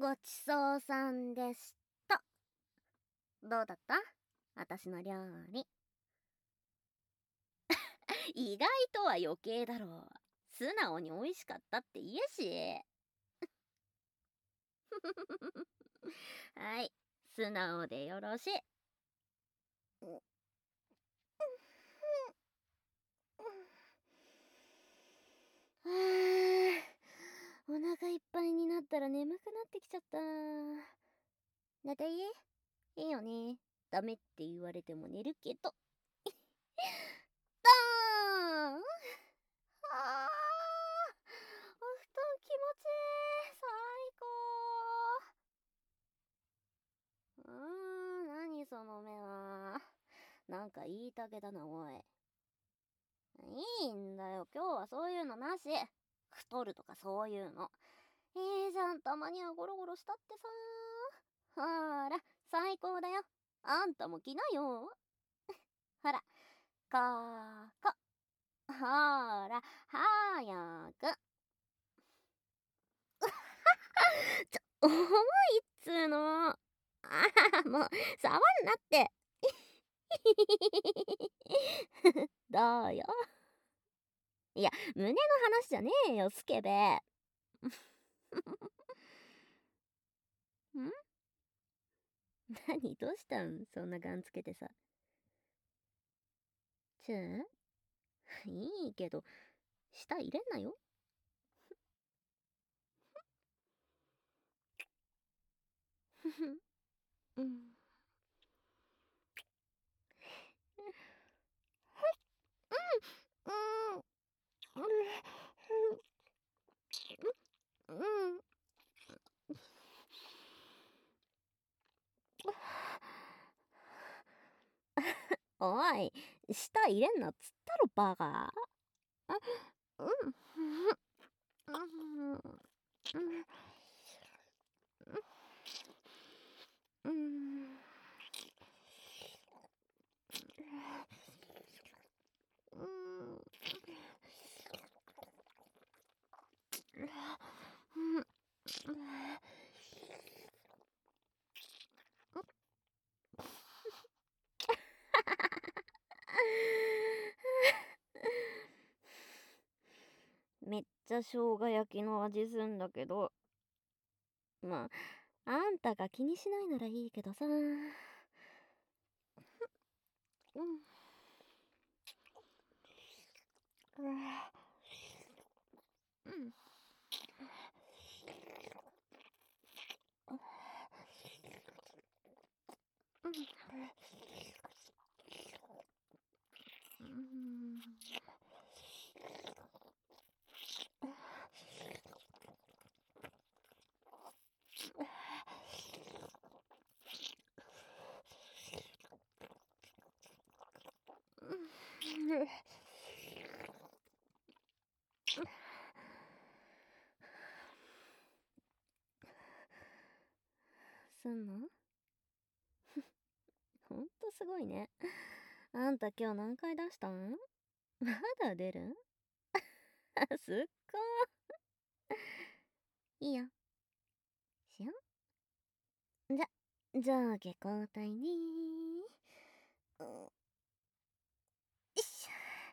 ごちそうさんでした。どうだった？私の料理。意外とは余計だろう。素直に美味しかったって言えし。はい、素直でよろしい。お腹いっぱいになったら眠くなってきちゃった。寝ていいよね。ダメって言われても寝るけど。ドーン。あー、お布団気持ちいい。最高。何その目は。なんか言いたげだな、おい。いいんだよ、今日はそういうのなし。太るとかそういうの。いいじゃん、たまにはゴロゴロしたってさ。ほーら、最高だよ。あんたも来なよ。ほら、こ。ほーら、早く。重いっつーの。もう、触んなって。どうよ。いや、胸の話じゃねえよ、スケベ。ん何どうしたんそんなガンつけてさ。いいけど、舌入れんなよ。うん。うん。おい、舌入れんなっつったろ、バカ。うん。うん。うん。めっちゃ生姜焼きの味すんだけど、まあ、あんたが気にしないならいいけどさ。うん。うん。すんの？ほんとすごいね。あんた今日何回出したん？まだ出る？すっごい。いいよ。しよ。上下交代ね。よいし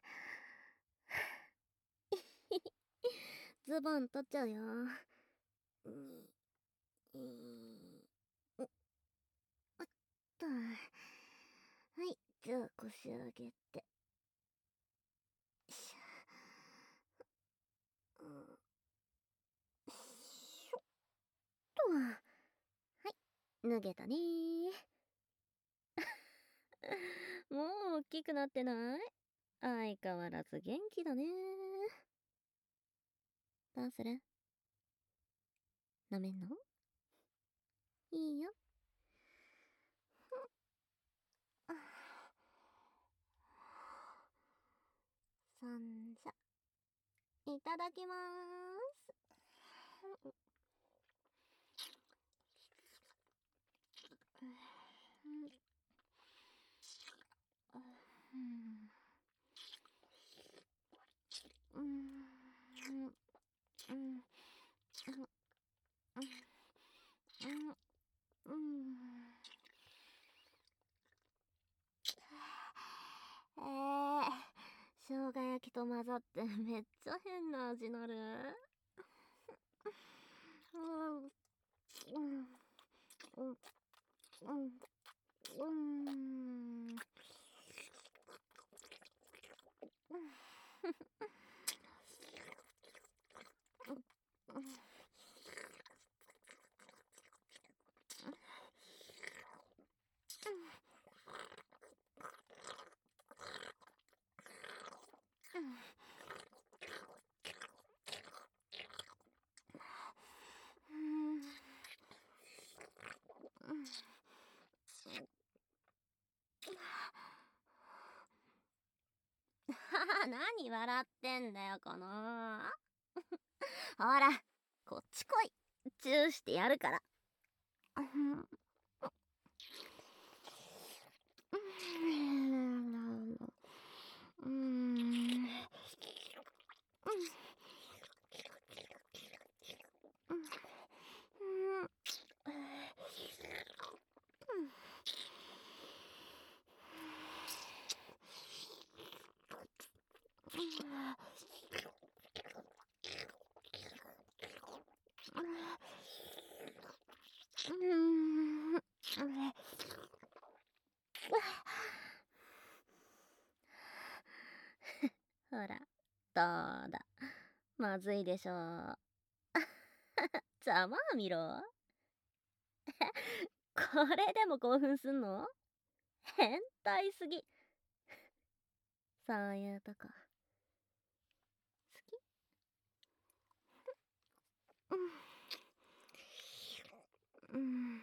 ょ。ズボン取っちゃうよ。おっと。はい、じゃあ腰上げて。しょ。しょっと。はい、脱げたね。もう大きくなってない？相変わらず元気だね。どうする？舐めんの？いいよ。三者。いただきまーす。 混ざってめっちゃ変な味なる。うんうんうんうんうん何笑ってんだよこのほらこっち来い、チューしてやるからほらどうだ、まずいでしょざまあみろこれでも興奮すんの、変態すぎ。そういうとこ好き。うん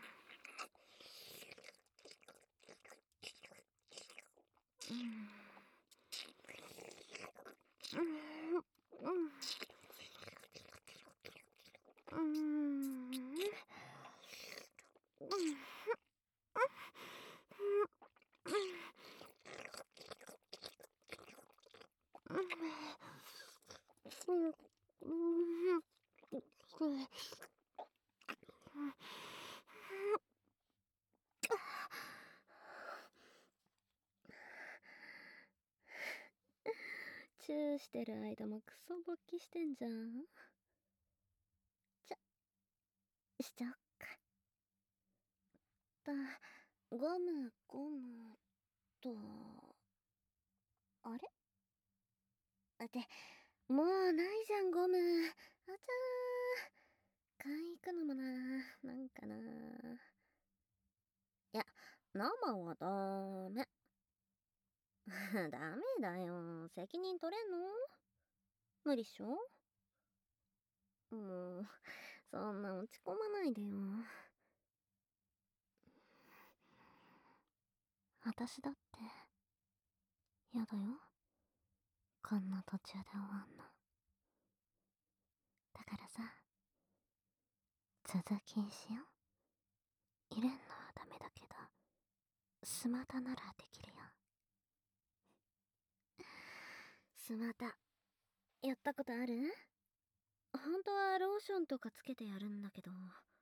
チューしてる間もクソ勃起してんじゃん。しちゃおっか。ゴムと、あれってもうないじゃんゴム。あちゃー、買い行くのもな、なんかな。いや生はダメダメだよ、責任取れんの、無理っしょ。もうそんな落ち込まないでよ。私だってやだよ、こんな途中で終わんの。だからさ、続きにしよう。入れんのはダメだけど、スマタならできるよ。スマタやったことある？本当はローションとかつけてやるんだけど。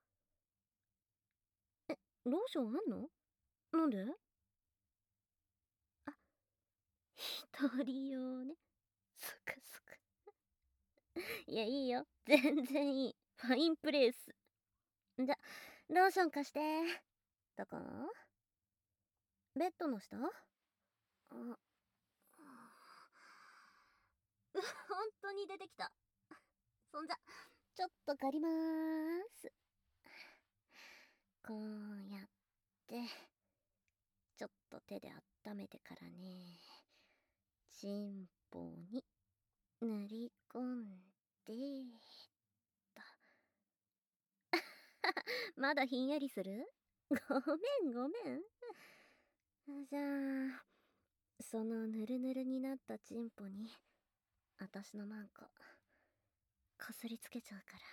ローションあんの？なんで？あ、一人用ね。すくすくいや、いいよ、全然いい、ファインプレース。じゃ、ローション貸して。どこ？ベッドの下？本当に出てきた。そんじゃちょっと借りまーす。こうやってちょっと手で温めてからね、チンポに塗り込んでとまだひんやりする？ごめんごめん。じゃあそのぬるぬるになったチンポにあたしのマンコこすりつけちゃうから。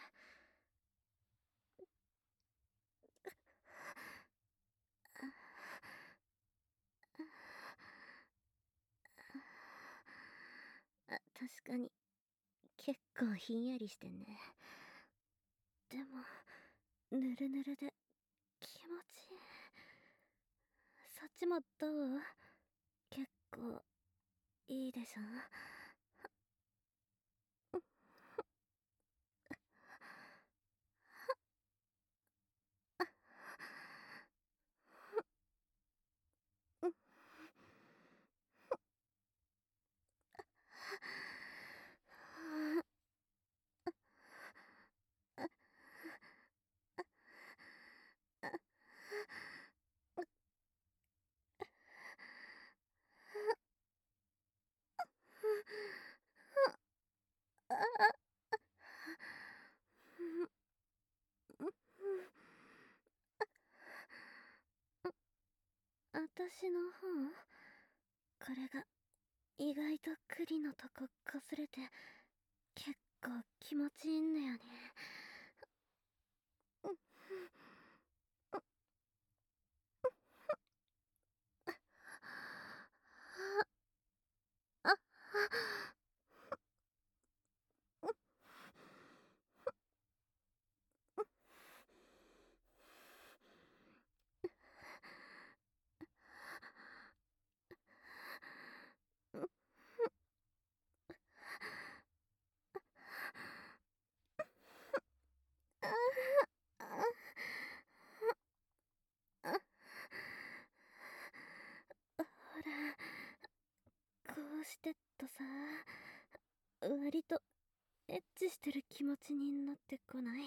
確かに結構ひんやりしてんね。でもぬるぬるで気持ちいい。そっちもどう？結構いいでしょ？ しの方、これが意外と栗のとこ擦れて結構気持ちいいんだよね。あ、ほら、こうしてっとさ、割とエッチしてる気持ちになってこない？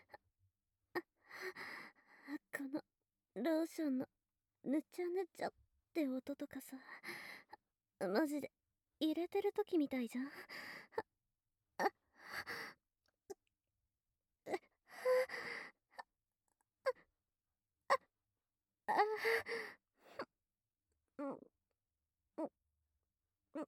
このローションのぬちゃぬちゃって音とかさ、マジで入れてる時みたいじゃん。うん、うん、うん、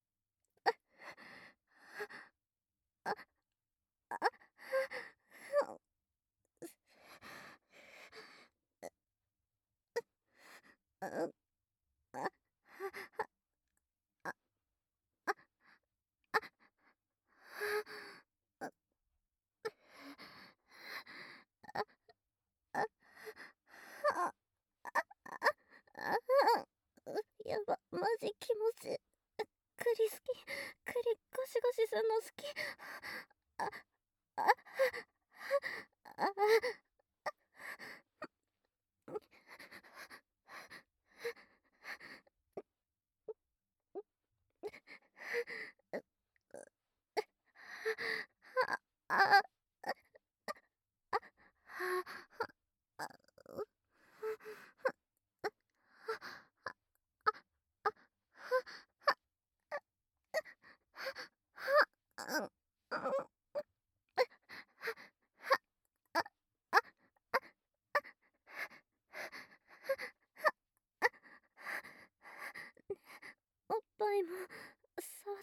やば、マジ気持ちいい。栗好き。栗ゴシゴシすんの好き。あ、あ、あ、あ、おっぱいも触って。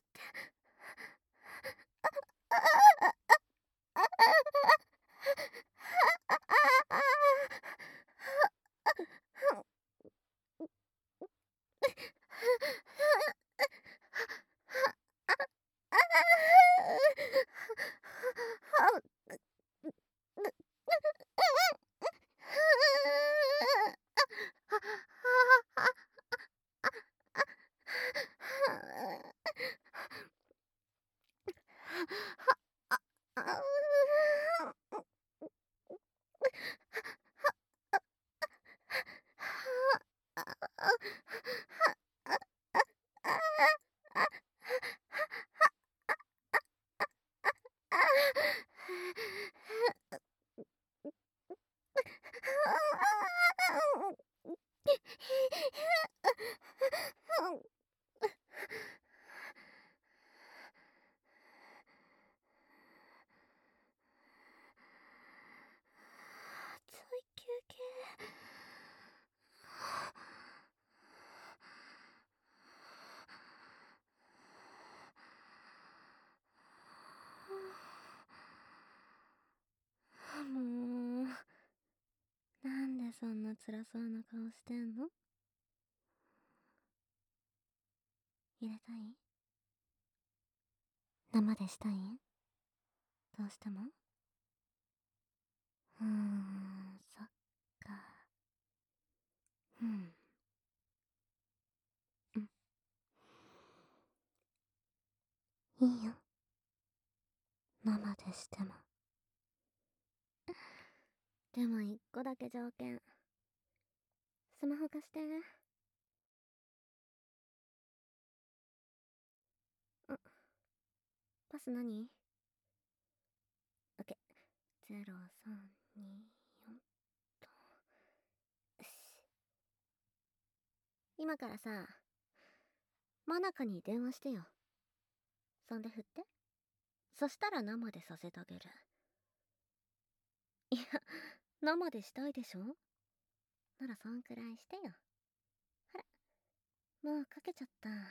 ちょい休憩。もう、なんでそんな辛そうな顔してんの？入れたい？生でしたい？どうしても？そっか。うん。うん。いいよ。生でしても。でも一個だけ条件。スマホ貸して。パス何？オッケー。0324と。よし。今からさ、真中に電話してよ。そんで振って。そしたら生でさせてあげる。いや、生でしたいでしょ？ならそんくらいしてよ。ほら。 まあかけちゃった。も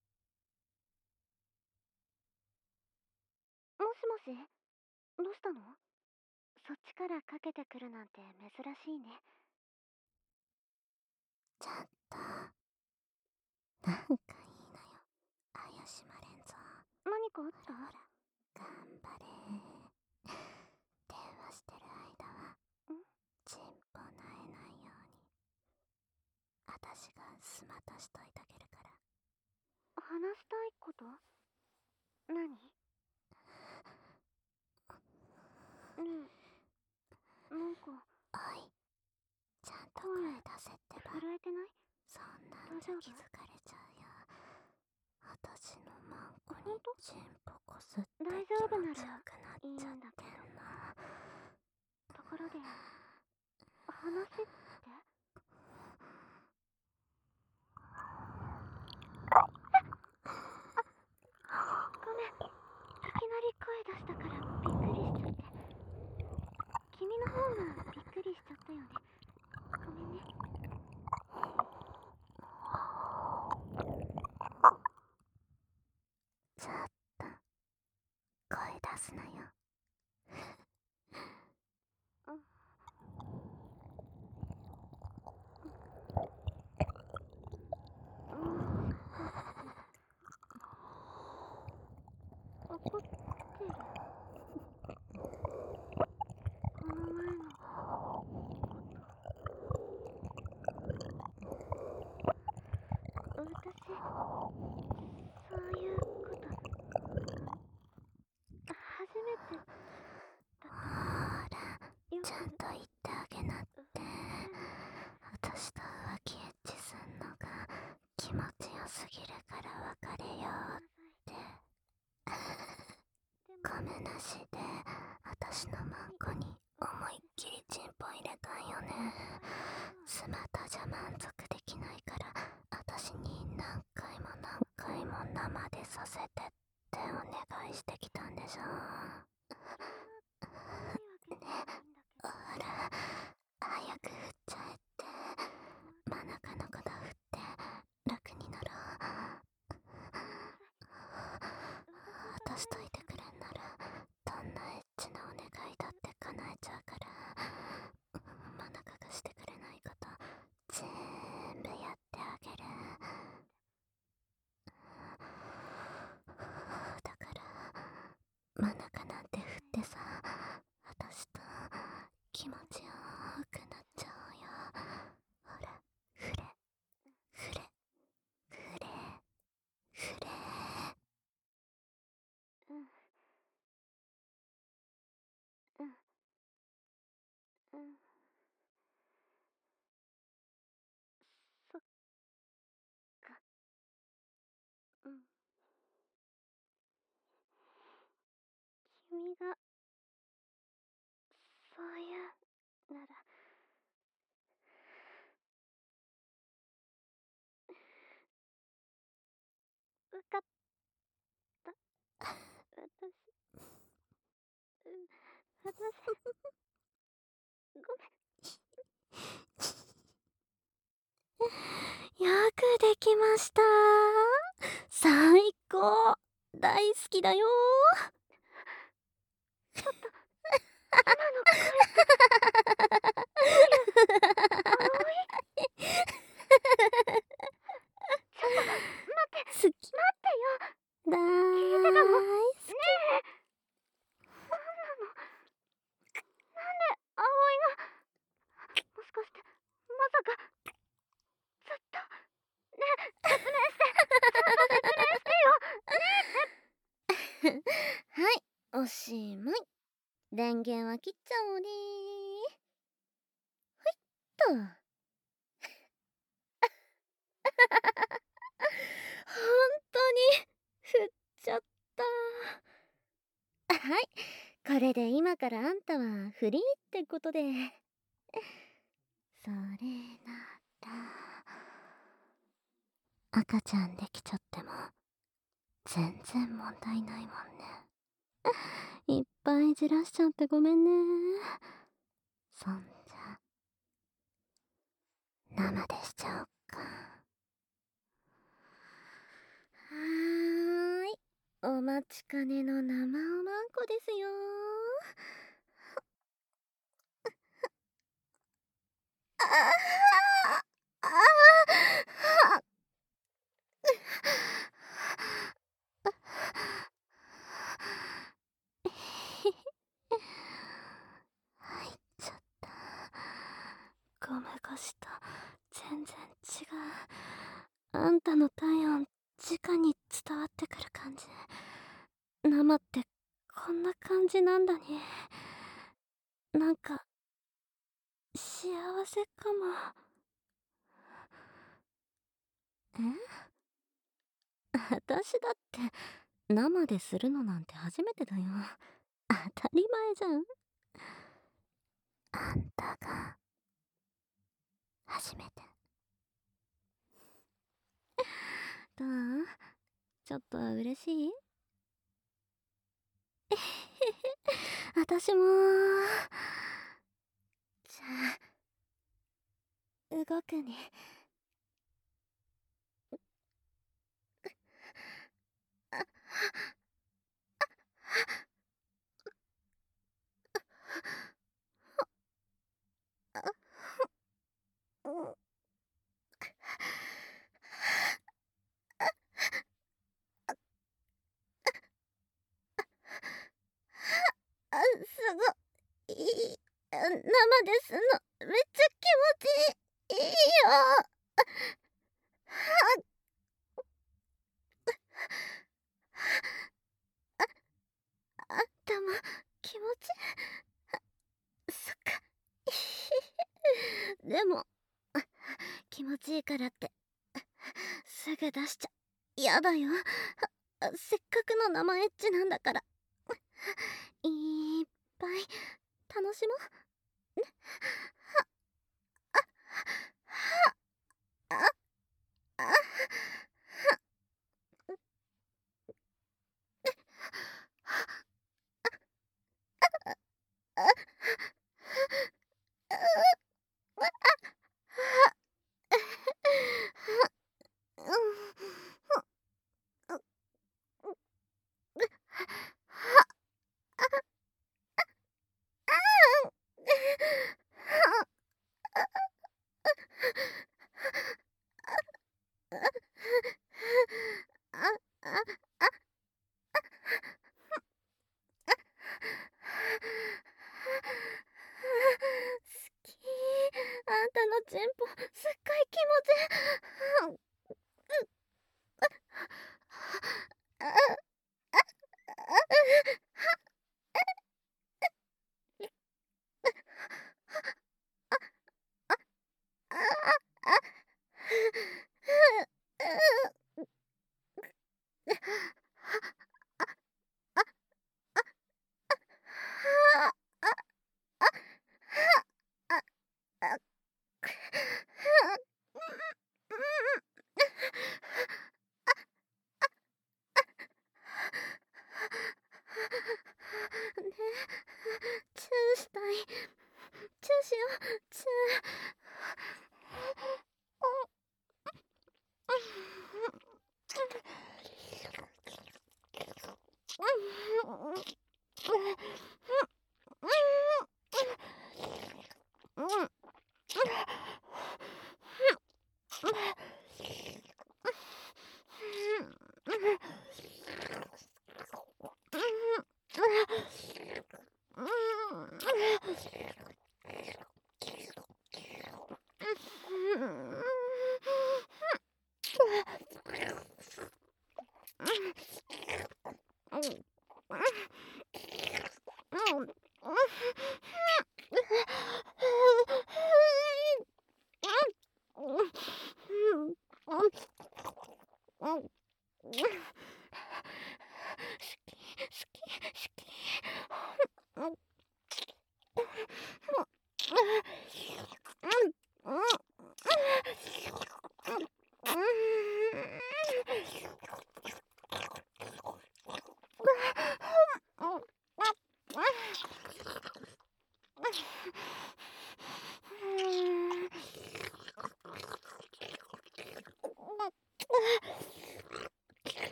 しもし、どうしたの？そっちからかけてくるなんて珍しいね。ちょっと、なんかいいのよ。怪しまれんぞ。何かあった？ほら、頑張れ。電話してる間は、チンポなえないように。私がスマタしといてあげるから。話したいこと？何？ねえ、なんか。おい、ちゃんと声出せってば。震えてない？そんなんじゃ気づかれちゃうよ。私のマンコにチンポこすって気持ちよくなっちゃってんの。ところで、話って？ごめん、いきなり声出したからびっくりしちゃって。君の方もびっくりしちゃったよね。ごめんね。ちょっと声出すなよ。怒ってる？この前のこと。私、そういうこと、初めてだから。ほら、ちゃんと言ってあげなって。私と浮気エッチすんのが気持ちよすぎるから別れようって。ごめんなしで私のマンコに思いっきりチンポ入れたんよね。スマタじゃ満足できないから私に何回も何回も生でさせてってお願いしてきたんでしょ。ね、ほら早く振っちゃえって。真中のこと振って楽になろう。渡しといてくれんならどんなエッチなお願いだって叶えちゃうから。真中がしてくれないこと全部やってあげる。だから真中なんて振ってさ、私と気持ちよくなっちゃおうよ。ほら、ふれふれふれふれ。うんうんうん。そっか。うん。君がそういうなら。わかった。私、ごめん。よくできました。最高。大好きだよ。ちょっと、今の声って、どういう、ちょっと、待って、待ってよ。聞いてたの？ねえ、なんなの？なんで葵が、もしかして、まさか、ずっと、ねえ、説明して、ちゃんと説明してよ。ねえ。はい、おしまい。電源は切っちゃおうね。ほいっと。本当に振っちゃった。はい、これで今からあんたはフリーってことで。それなら赤ちゃんできちゃっても全然問題ないもんね。いっぱいじらしちゃってごめんね。そんじゃ生でしちゃおっか。 お待ちかねの生おまんこですよ。ああああ入っちゃった。ゴム越しと全然違う。あんたの体温直に伝わってくる感じ。生ってこんな感じなんだね。なんか幸せかも。私だって生でするのなんて初めてだよ。当たり前じゃん。あんたが初めて。どう？ちょっとは嬉しい？私も。じゃあ動くね。すごい。生ですのめっちゃ気持ちいいよ。あんたも気持ち。そっか。でも気持ちいいからってすぐ出しちゃやだよ。せっかくの生エッチなんだからいっぱい楽しもう。ああ好き。あんたのチンポすっごい気持ちいい。ねえ、チューしたい。チューしよう。チュ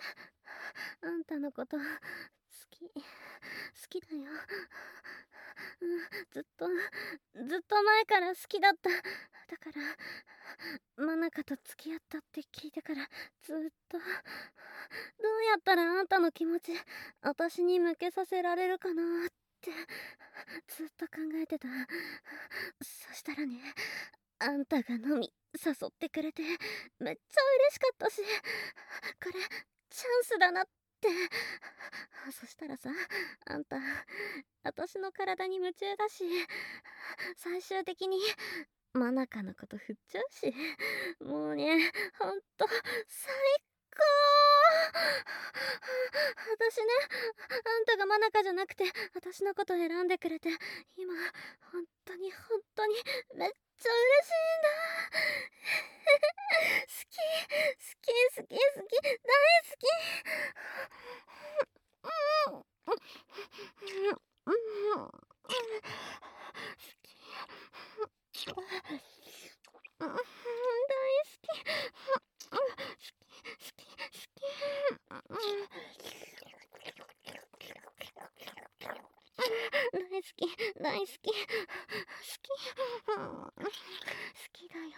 あんたのこと好きだよ。ずっと前から好きだった。だからマナカと付き合ったって聞いてからずっと、どうやったらあんたの気持ち私に向けさせられるかなってずっと考えてた。そしたらね、あんたが飲み誘ってくれてめっちゃ嬉しかったし、これチャンスだなって。そしたらさ、あんた私の体に夢中だし、最終的にマナカのこと振っちゃうし、もうね、ほんと最高。私ね、あんたがマナカじゃなくて私のこと選んでくれて、今本当にめっちゃ嬉しいんだ。好き大好き。大好きだよ。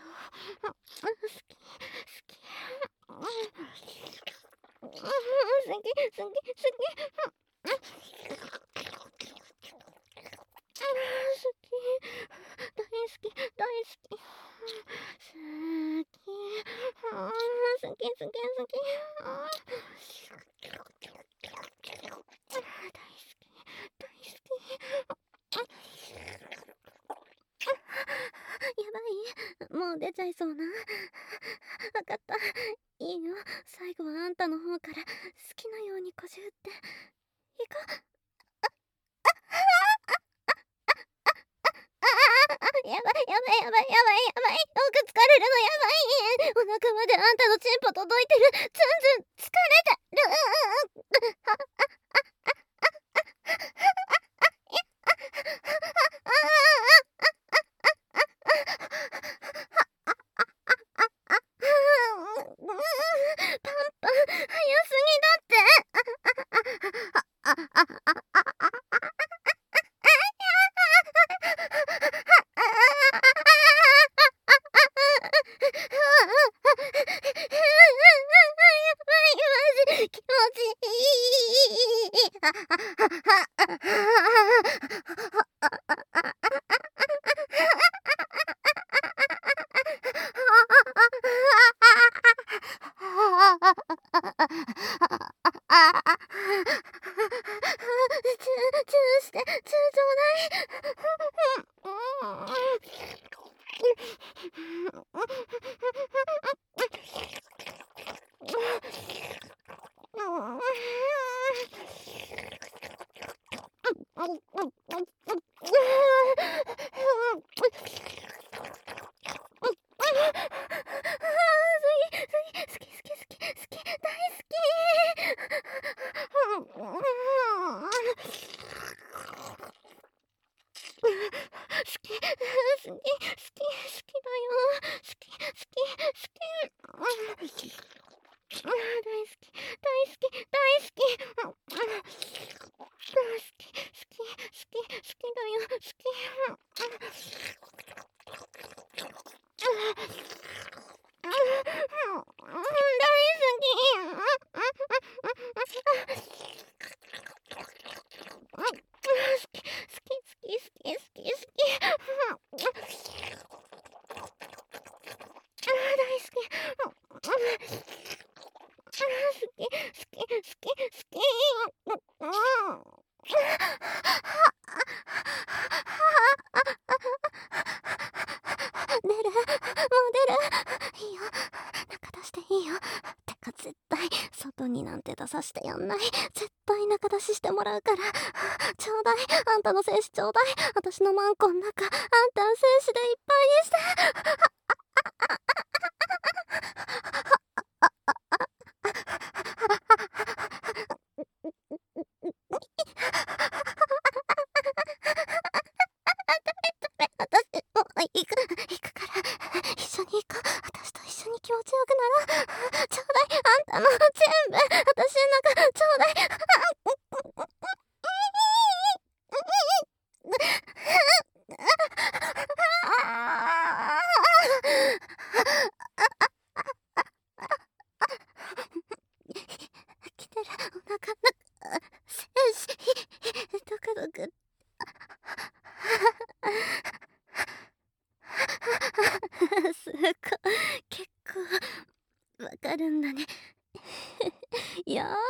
もう出ちゃいそうな。わかった。いいよ。最後はあんたの方から好きなようにこじゅって。いいか。やばい。奥疲れるのやばい。お腹まであんたのチンポ届いてる。ずんずん疲れてる。パンパン早すぎだって。気持ちいい。チューして、チューちょうだい。外になんて出さしてやんない。絶対仲出ししてもらうから。ちょうだい。あんたの精子ちょうだい。私のマンコん中、あんたの精子でいっぱいにして。行くから、一緒に行こう。私と一緒に気持ちよくなろう。ちょうだい。あんたの全部、私結構わかるんだね。やば。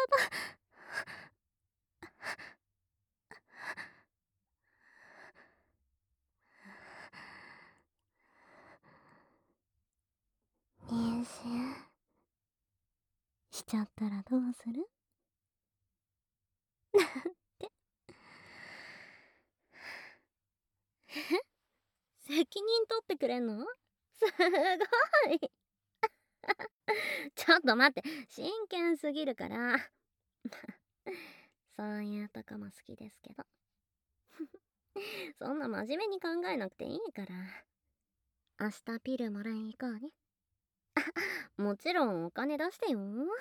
妊娠しちゃったらどうする？って責任取ってくれんの？すごい。ちょっと待って、真剣すぎるから。そういうとこも好きですけど。そんな真面目に考えなくていいから。明日ピルもらいに行こうね。もちろんお金出してよ。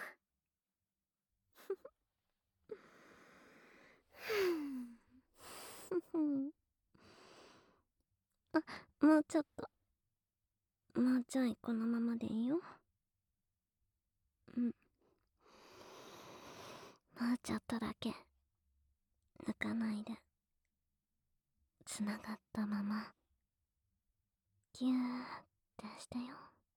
あ、もうちょっと。もうちょいこのままでいいよ。うん。もうちょっとだけ。抜かないで。つながったまま。ギューってしてよ。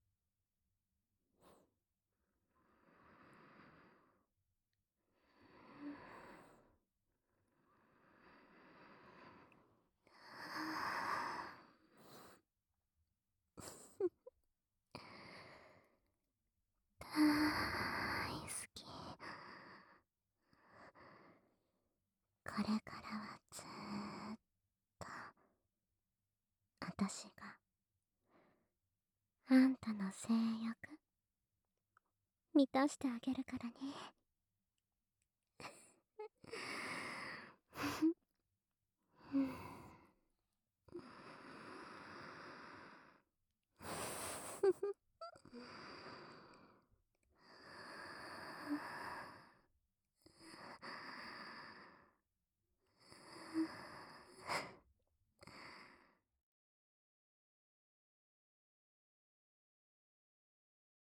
大好き。これからはずーっと私があんたの性欲満たしてあげるからね。